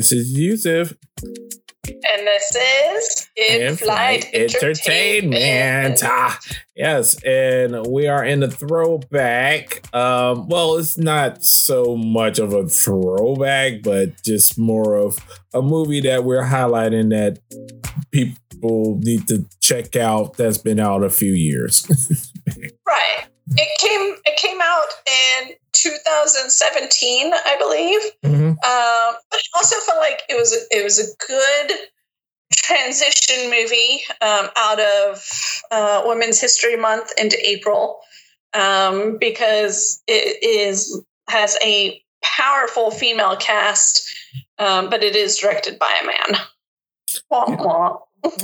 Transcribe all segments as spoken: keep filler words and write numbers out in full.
This is Yusuf. And this is In-Flight Entertainment. Entertainment. Ah, yes, and we are in the throwback. Um, well, it's not so much of a throwback, but just more of a movie that we're highlighting that people need to check out that's been out a few years. Right. It came it came out in two thousand seventeen, I believe. Mm-hmm. Um, but I also felt like it was a, it was a good transition movie um, out of uh, Women's History Month into April um, because it is has a powerful female cast, um, but it is directed by a man. Wah, wah.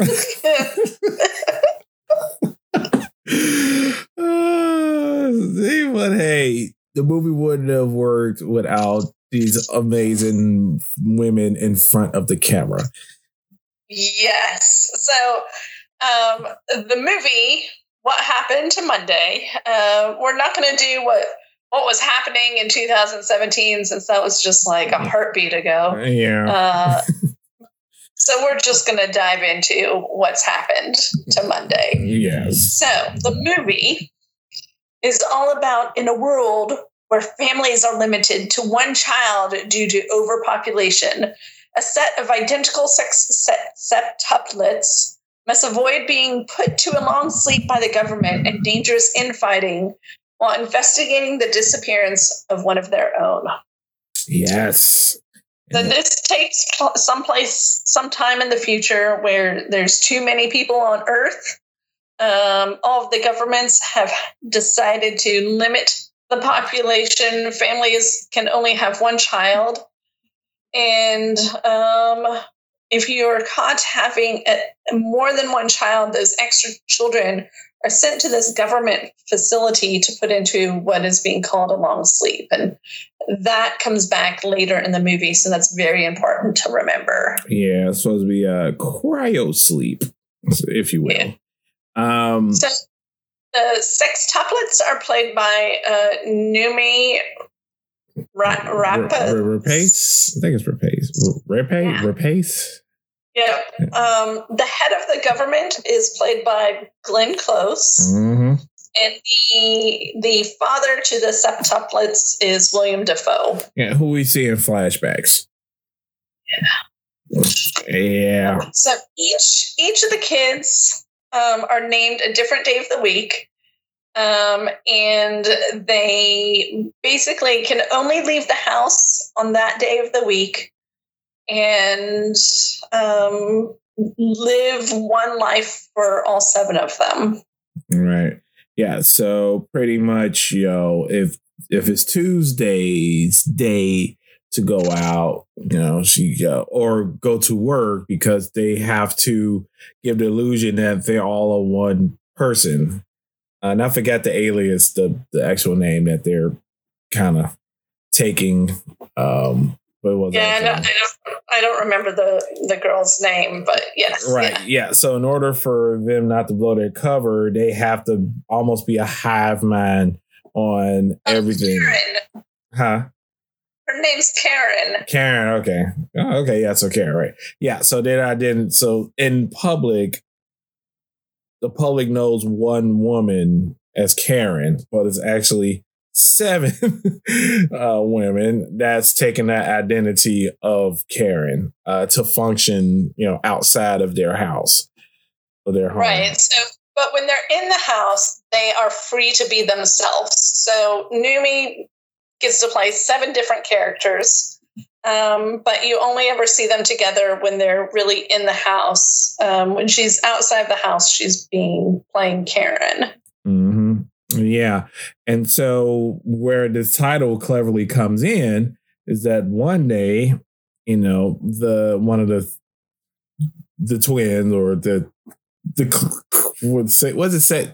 uh, but hey, the movie wouldn't have worked without these amazing women in front of the camera. Yes. So um, the movie, What Happened to Monday, uh, we're not going to do what what was happening in two thousand seventeen since that was just like a heartbeat ago. Yeah. Uh, so we're just going to dive into what's happened to Monday. Yes. So the movie is all about in a world where families are limited to one child due to overpopulation. A set of identical sex septuplets must avoid being put to a long sleep by the government and dangerous infighting while investigating the disappearance of one of their own. Yes. So this takes someplace, sometime in the future where there's too many people on Earth. Um, all of the governments have decided to limit the population. Families can only have one child. And um, if you're caught having a, more than one child, those extra children are sent to this government facility to put into what is being called a long sleep. And that comes back later in the movie. So that's very important to remember. Yeah, it's supposed to be a cryo sleep, if you will. Yeah. Um, so the sextuplets are played by uh, Noomi Ra- Rapace. Rapace? I think it's Rapace. Rapace? Yeah. Rapace? Yeah. Um, the head of the government is played by Glenn Close. Mm-hmm. And the the father to the septuplets is William Dafoe. Yeah, who we see in flashbacks. Yeah. Yeah. So each each of the kids um, are named a different day of the week. Um, and they basically can only leave the house on that day of the week and um, live one life for all seven of them. Right. Yeah. So pretty much, you know, if if it's Tuesday's day to go out, you know, she uh, or go to work because they have to give the illusion that they're all a one person. Uh, and I forgot the alias, the, the actual name that they're kind of taking. Um, what was yeah, that? No, I, don't, I don't remember the, the girl's name, but yes. Right. Yeah. yeah. So in order for them not to blow their cover, they have to almost be a hive mind on Oh, everything. Karen. Huh? Her name's Karen. Karen. Okay. Oh, okay. Yeah. So Karen. Right. Yeah. So then I didn't. So in public, the public knows one woman as Karen, but it's actually seven uh, women that's taking that identity of Karen uh, to function, you know, outside of their house or their home. Right. So, but when they're in the house, they are free to be themselves. So Noomi gets to play seven different characters. Um, but you only ever see them together when they're really in the house. Um, when she's outside the house, she's being playing Karen. Mm-hmm. Yeah. And so where this title cleverly comes in is that one day, you know, the one of the the twins or the the what's it what's it said?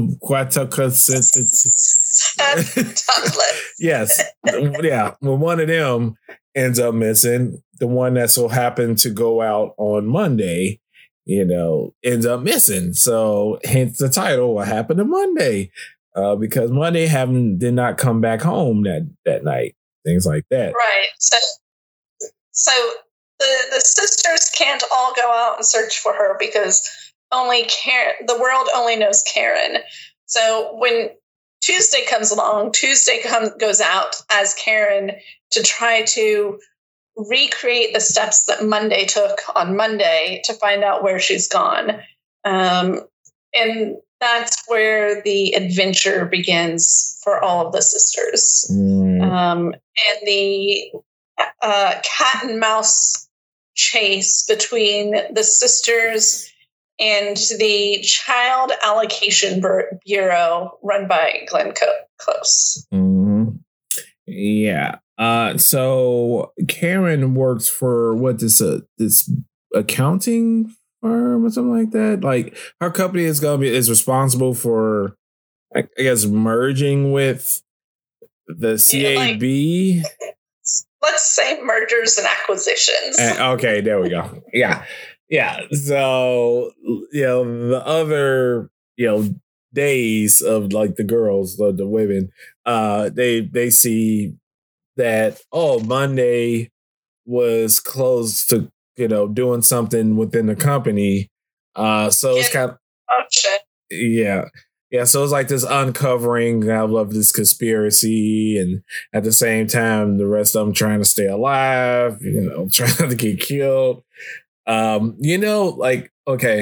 Yes. Yeah. Well, one of them ends up missing. The one that so happened to go out on Monday, you know, ends up missing. So hence the title, What Happened to Monday? Uh, because Monday haven't did not come back home that, that night. Things like that. Right. So so the, the sisters can't all go out and search for her because only Karen, the world only knows Karen. So when Tuesday comes along, Tuesday comes goes out as Karen to try to recreate the steps that Monday took on Monday to find out where she's gone. Um, and that's where the adventure begins for all of the sisters. Mm. Um, and the uh, cat and mouse chase between the sisters and the Child Allocation Bureau run by Glenn Close. Mm-hmm. Yeah. Uh, so Karen works for what this uh, this accounting firm or something like that. Like her company is gonna be is responsible for, I, I guess, merging with the C A B. Yeah, like, let's say mergers and acquisitions. And, okay, there we go. Yeah. Yeah, so, you know, the other, you know, days of like the girls, the, the women, uh, they they see that, oh, Monday was close to, you know, doing something within the company. Uh, so it's kind of, oh, shit. Yeah. Yeah, so it's like this uncovering of this conspiracy, and at the same time, the rest of them trying to stay alive, you know, trying not to get killed. Um, you know, like, okay.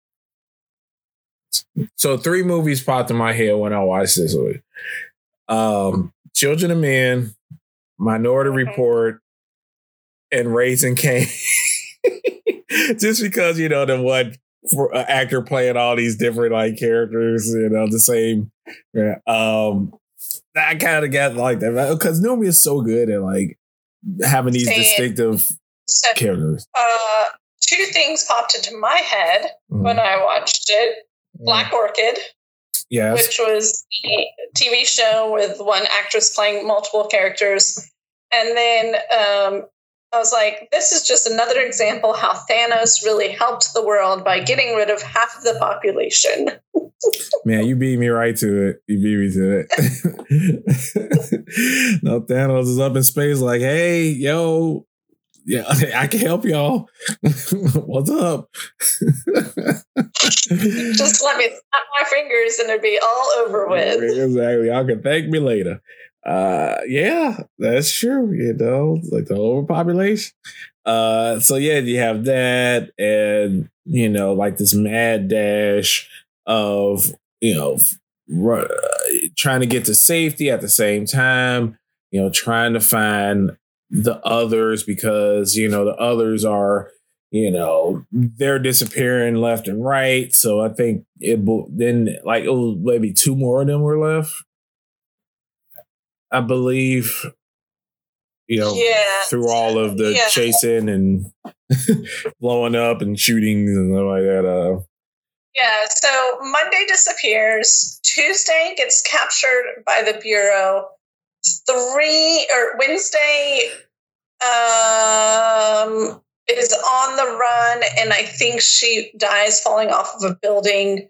So three movies popped in my head when I watched this one. Um, Children of Men, Minority Report, and Raising Cain. Just because, you know, the one for, uh, actor playing all these different like characters, you know, the same. Yeah. Um, I kind of got like that because Noomi is so good at like having these Same. distinctive so, characters. Uh, two things popped into my head mm. when I watched it. Black Orchid, yes. which was a T V show with one actress playing multiple characters. And then um, I was like, this is just another example how Thanos really helped the world by getting rid of half of the population. Man, you beat me right to it. You beat me to it. No, Thanos is up in space like, hey, yo, yeah, I can help y'all. What's up? Just let me snap my fingers and it'll be all over with. Exactly. Y'all can thank me later. Uh, yeah, that's true. You know, like the overpopulation. Uh, so yeah, you have that, and you know, like this mad dash of you know r- trying to get to safety at the same time. You know, trying to find the others because you know the others are you know they're disappearing left and right. So I think it then like oh maybe two more of them were left. I believe, you know, yeah. through all of the yeah. chasing and blowing up and shooting and stuff like that. Uh, yeah, so Monday disappears. Tuesday gets captured by the Bureau. Three or Wednesday um, is on the run, and I think she dies falling off of a building.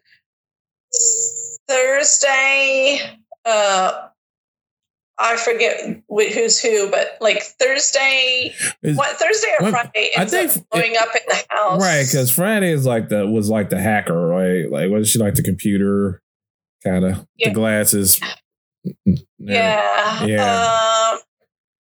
Thursday, uh, I forget who's who, but like Thursday, is, what Thursday or what, Friday ends I think up blowing it, up in the house, right? Because Friday is like the was like the hacker, right? Like was she like the computer kind of yeah. the glasses? Yeah, yeah. Um,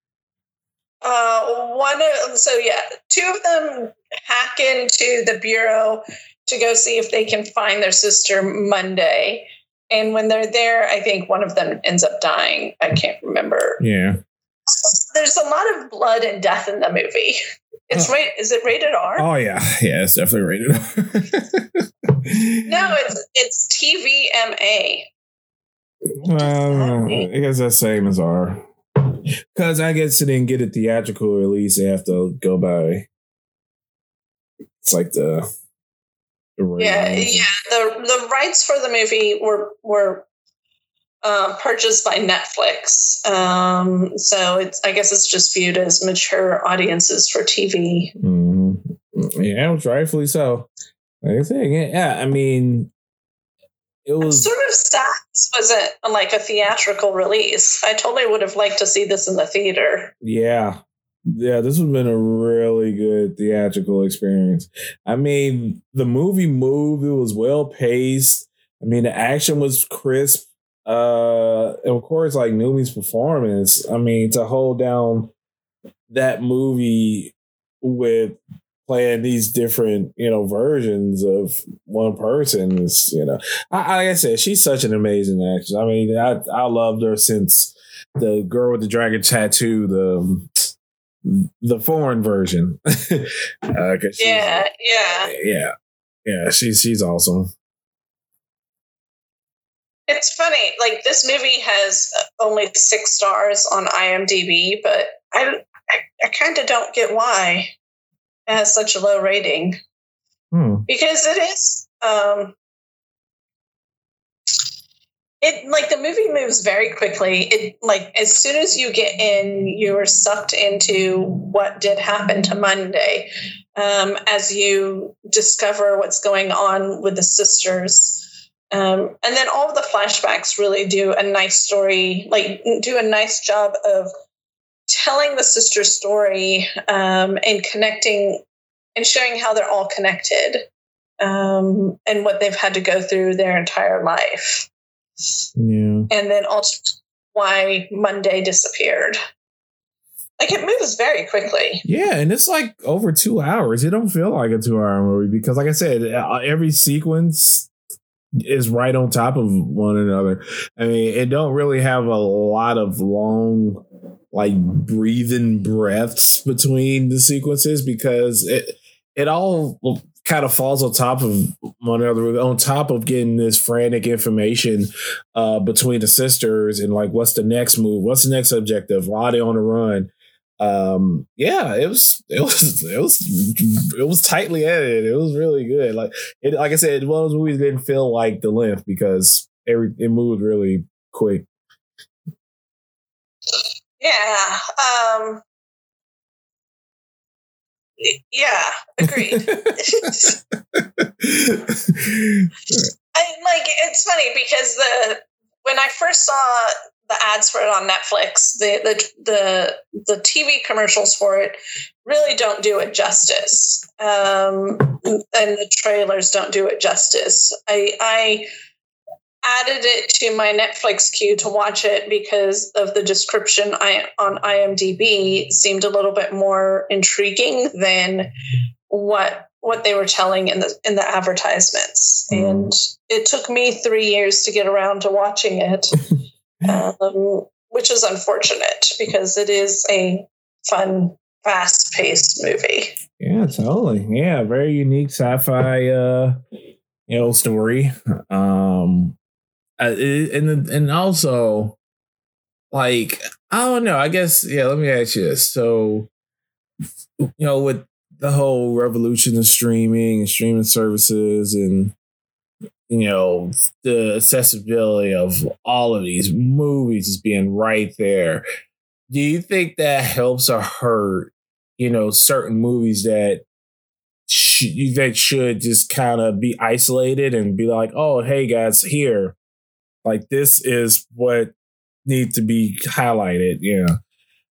uh, one of so yeah, two of them hack into the Bureau to go see if they can find their sister Monday. And when they're there, I think one of them ends up dying. I can't remember. Yeah. There's a lot of blood and death in the movie. It's oh. right. Is it rated R? Oh yeah, yeah, it's definitely rated R. No, it's it's T V M A. Well, I guess that's same as R. Because I guess they didn't get a theatrical release. They have to go by. It's like the. Yeah, yeah. The the rights for the movie were were uh, purchased by Netflix, um, so it's I guess it's just viewed as mature audiences for T V. Mm-hmm. Yeah, rightfully so. Like I said, yeah. I mean, it was I'm sort of sad this wasn't like a theatrical release. I totally would have liked to see this in the theater. Yeah, Yeah, this has been a really good theatrical experience. I mean, the movie moved, it was well paced. I mean, the action was crisp. Uh, and of course, like Numi's performance. I mean, to hold down that movie with playing these different, you know, versions of one person is, you know, I, like I said, she's such an amazing actress. I mean, I I loved her since the girl with the dragon tattoo, the the foreign version. uh, yeah, yeah, yeah, yeah. She's she's awesome. It's funny, like this movie has only six stars on IMDb, but I I, I kind of don't get why it has such a low rating. Hmm. Because it is. Um, It like the movie moves very quickly. It like as soon as you get in, you are sucked into what did happen to Monday, um, as you discover what's going on with the sisters, um, and then all of the flashbacks really do a nice story, like do a nice job of telling the sister story um, and connecting and showing how they're all connected um, and what they've had to go through their entire life. Yeah. And then also why Monday disappeared. Like it moves very quickly. Yeah, and it's like over two hours. It don't feel like a two-hour movie because, like I said, every sequence is right on top of one another. I mean, it don't really have a lot of long, like breathing breaths between the sequences because it it all kind of falls on top of one another, on top of getting this frantic information uh, between the sisters and like, what's the next move? What's the next objective? Why are they on the run? Um, yeah, it was, it was, it was, it was tightly edited. It was really good. Like it, like I said, one of those movies didn't feel like the length because every, it moved really quick. Yeah. Um, Yeah, agreed. I like it's funny because the when I first saw the ads for it on Netflix, the the the, the T V commercials for it really don't do it justice, um, and the trailers don't do it justice. I I added it to my Netflix queue to watch it because of the description I, on IMDb seemed a little bit more intriguing than what what they were telling in the in the advertisements. Mm. And it took me three years to get around to watching it, um, which is unfortunate because it is a fun, fast-paced movie. Yeah, totally. Yeah, very unique sci-fi, uh, you know, story. Um, Uh, and and also, like, I don't know. I guess, yeah, let me ask you this. So, you know, with the whole revolution of streaming and streaming services and, you know, the accessibility of all of these movies is being right there, do you think that helps or hurt, you know, certain movies that sh- that should just kind of be isolated and be like, oh, hey, guys, here. Like, this is what needs to be highlighted, you know.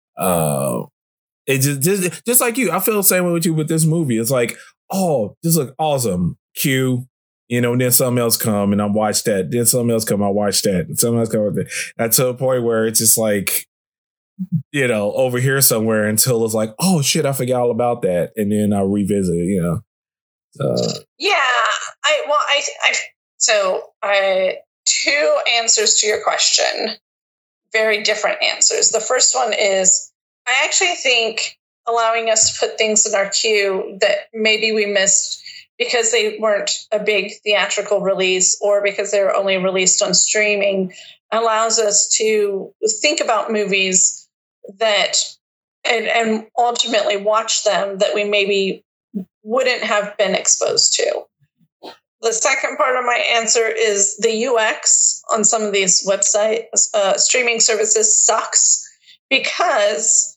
Uh, it just, just just like you, I feel the same way with you with this movie. It's like, oh, this looks awesome. Cue, you know, and then something else come and I watch that. Then something else come, I watch that. And something else come. That's to a point where it's just like, you know, over here somewhere until it's like, oh shit, I forgot all about that. And then I'll revisit it, you know. Uh, yeah. I well, I I so I two answers to your question, very different answers. The first one is I actually think allowing us to put things in our queue that maybe we missed because they weren't a big theatrical release or because they were only released on streaming allows us to think about movies that and, and ultimately watch them that we maybe wouldn't have been exposed to. The second part of my answer is the U X on some of these website uh, streaming services sucks because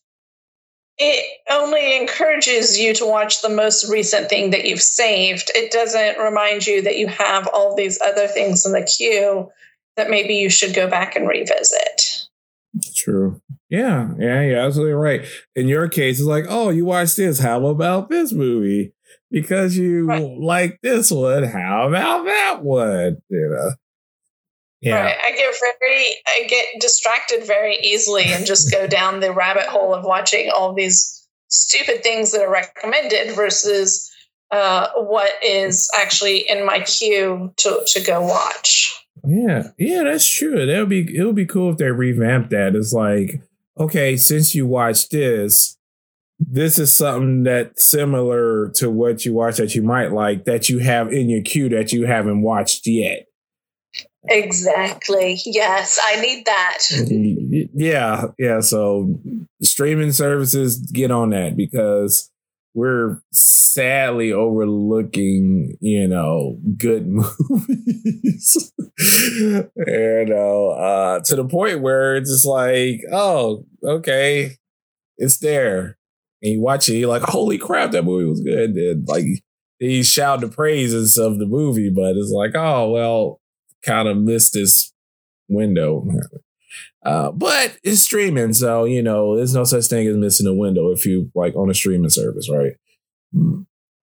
it only encourages you to watch the most recent thing that you've saved. It doesn't remind you that you have all these other things in the queue that maybe you should go back and revisit. True. Yeah, yeah, you're absolutely right. In your case, it's like, oh, you watch this. How about this movie? Because you right. like this one. How about that one? You know. Yeah. Right. I get very, I get distracted very easily and just go down the rabbit hole of watching all these stupid things that are recommended versus uh, what is actually in my queue to, to go watch. Yeah, yeah, that's true. That would be it would be cool if they revamped that. It's like, okay, since you watched this, this is something that's similar to what you watch that you might like that you have in your queue that you haven't watched yet. Exactly. Yes, I need that. Yeah, yeah. So streaming services, get on that because we're sadly overlooking, you know, good movies. You know, uh, to the point where it's just like, oh, okay, it's there. And you watch it, you're like, holy crap, that movie was good. And like, you shout the praises of the movie, but it's like, oh, well, kind of missed this window. Uh, but it's streaming, so you know there's no such thing as missing a window if you like on a streaming service, right? Mm.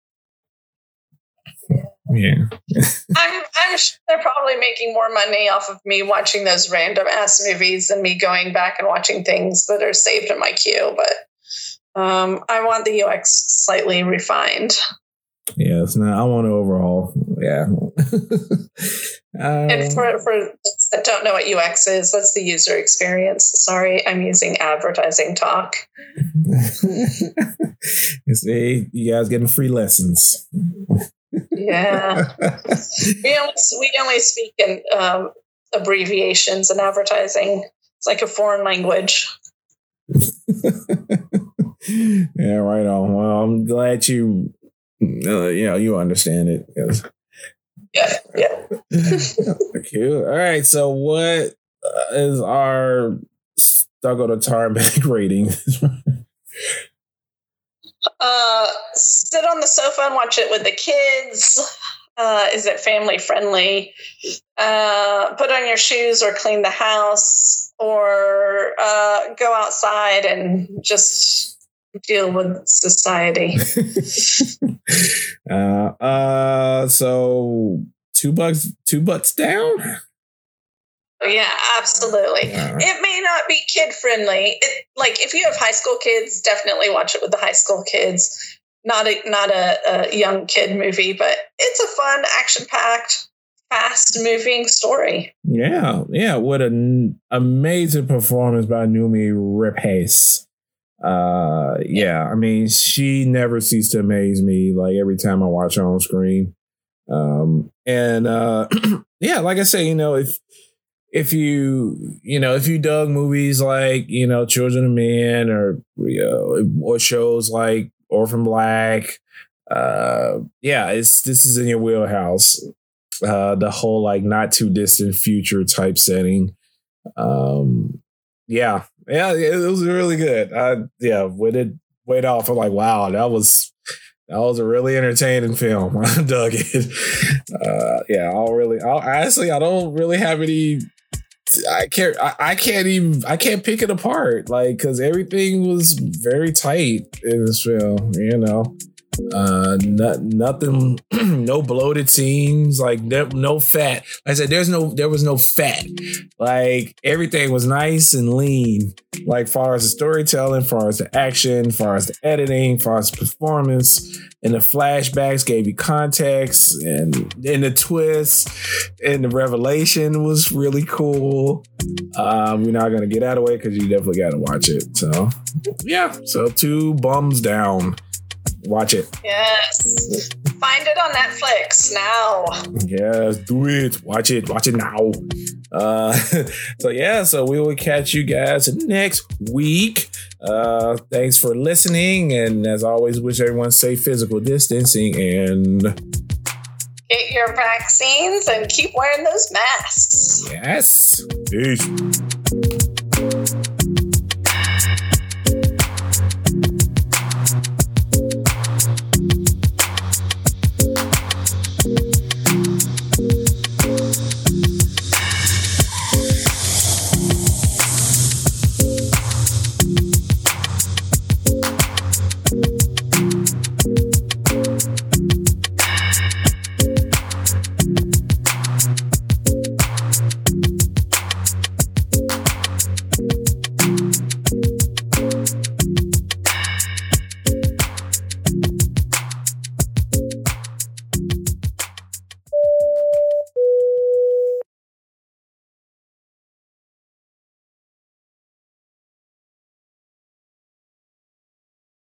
Yeah. I'm I'm sure they're probably making more money off of me watching those random ass movies than me going back and watching things that are saved in my queue. But um, I want the U X slightly refined. Yeah, it's not. I want to overhaul. Yeah. um, and for for those that don't know what U X is, that's the user experience. Sorry, I'm using advertising talk. See, you guys getting free lessons. Yeah, we only we only speak in um, abbreviations in advertising. It's like a foreign language. Yeah, right on. Well, I'm glad you. Uh, you know, you understand it. Yes. Yeah, yeah. Cute. All right. So, what is our stuck on a tarmac rating? uh, sit on the sofa and watch it with the kids. Uh, is it family friendly? Uh, put on your shoes or clean the house, or uh, go outside and just deal with society. uh, uh, so two bucks, two butts down. Oh, yeah, absolutely. Uh, it may not be kid friendly. It, like if you have high school kids, definitely watch it with the high school kids. Not a not a, a young kid movie, but it's a fun, action packed, fast moving story. Yeah, yeah. What an amazing performance by Noomi Rapace. Uh, yeah, I mean, she never ceased to amaze me. Like every time I watch her on screen, um, and uh, yeah, like I say, you know, if if you you know if you dug movies like you know Children of Men or you know, or shows like Orphan Black, uh, yeah, it's this is in your wheelhouse. Uh, the whole like not too distant future type setting. Um, yeah. Yeah, it was really good. I, yeah, when it went off, I'm like, wow, that was that was a really entertaining film. I dug it. Uh, yeah, I'll really, I'll, honestly, I don't really have any. I can't, I, I can't even, I can't pick it apart, like, because everything was very tight in this film. You know, uh, not, nothing, no bloated scenes, like no, no fat. Like I said, there's no, there was no fat. Like everything was nice and lean. Like far as the storytelling, far as the action, far as the editing, far as the performance, and the flashbacks gave you context, and and the twist and the revelation was really cool. Um, we're not gonna get out of the way because you definitely got to watch it. So yeah, so two bums down. Watch it. Yes. Find it on Netflix now. Yes, do it. Watch it. Watch it now. Uh, so yeah, so we will catch you guys next week. Uh, thanks for listening. And as always, wish everyone safe physical distancing and get your vaccines and keep wearing those masks. Yes. Peace.